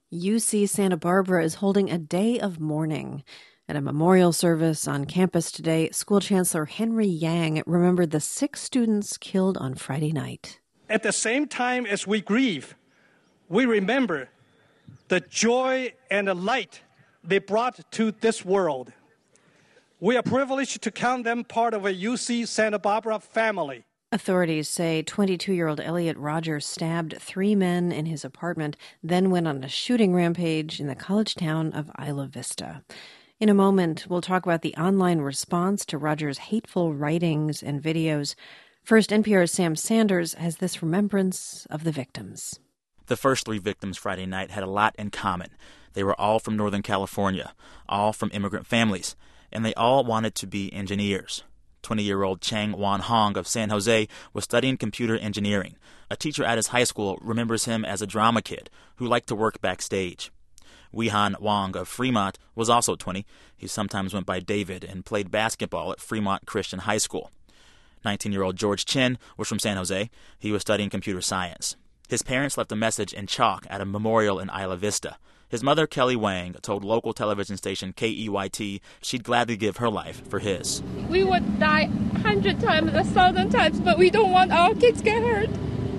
UC Santa Barbara is holding a day of mourning. At a memorial service on campus today, School Chancellor Henry Yang remembered the 6 students killed on Friday night. At the same time as we grieve, we remember the joy and the light they brought to this world. We are privileged to count them part of a UC Santa Barbara family. Authorities say 22-year-old Elliot Rogers stabbed 3 men in his apartment, then went on a shooting rampage in the college town of Isla Vista. In a moment, we'll talk about the online response to Rogers' hateful writings and videos. First, NPR's Sam Sanders has this remembrance of the victims. The first 3 victims Friday night had a lot in common. They were all from Northern California, all from immigrant families, and they all wanted to be engineers. 20-year-old Chang Wan Hong of San Jose was studying computer engineering. A teacher at his high school remembers him as a drama kid who liked to work backstage. Wei-Han Wang of Fremont was also 20. He sometimes went by David and played basketball at Fremont Christian High School. 19-year-old George Chin was from San Jose. He was studying computer science. His parents left a message in chalk at a memorial in Isla Vista. His mother, Kelly Wang, told local television station KEYT she'd gladly give her life for his. We would die 100 times, 1,000 times, but we don't want our kids to get hurt.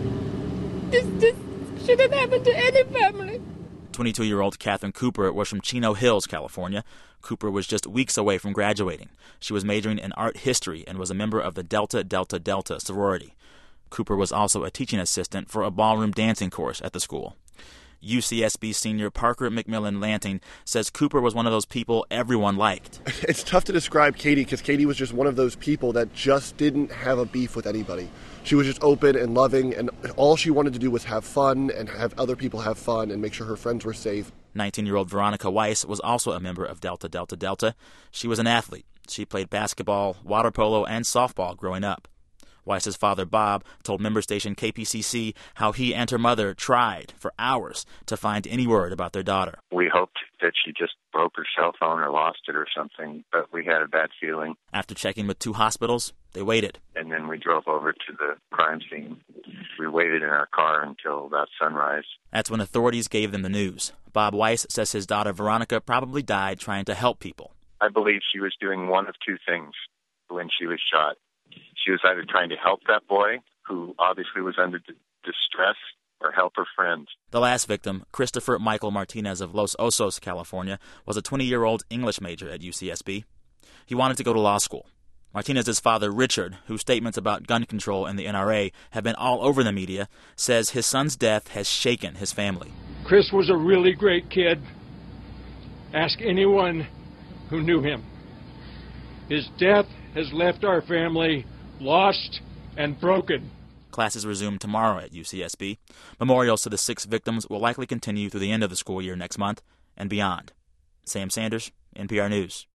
This shouldn't happen to any family. 22-year-old Catherine Cooper was from Chino Hills, California. Cooper was just weeks away from graduating. She was majoring in art history and was a member of the Delta Delta Delta sorority. Cooper was also a teaching assistant for a ballroom dancing course at the school. UCSB senior Parker McMillan Lanting says Cooper was one of those people everyone liked. It's tough to describe Katie because Katie was just one of those people that just didn't have a beef with anybody. She was just open and loving, and all she wanted to do was have fun and have other people have fun and make sure her friends were safe. 19-year-old Veronica Weiss was also a member of Delta Delta Delta. She was an athlete. She played basketball, water polo, and softball growing up. Weiss's father, Bob, told member station KPCC how he and her mother tried for hours to find any word about their daughter. We hoped that she just broke her cell phone or lost it or something, but we had a bad feeling. After checking with 2 hospitals, they waited. And then we drove over to the crime scene. We waited in our car until about sunrise. That's when authorities gave them the news. Bob Weiss says his daughter Veronica probably died trying to help people. I believe she was doing one of 2 things when she was shot. She was either trying to help that boy, who obviously was under distress, or help her friends. The last victim, Christopher Michael Martinez of Los Osos, California, was a 20-year-old English major at UCSB. He wanted to go to law school. Martinez's father, Richard, whose statements about gun control and the NRA have been all over the media, says his son's death has shaken his family. Chris was a really great kid. Ask anyone who knew him. His death has left our family lost and broken. Classes resume tomorrow at UCSB. Memorials to the 6 victims will likely continue through the end of the school year next month and beyond. Sam Sanders, NPR News.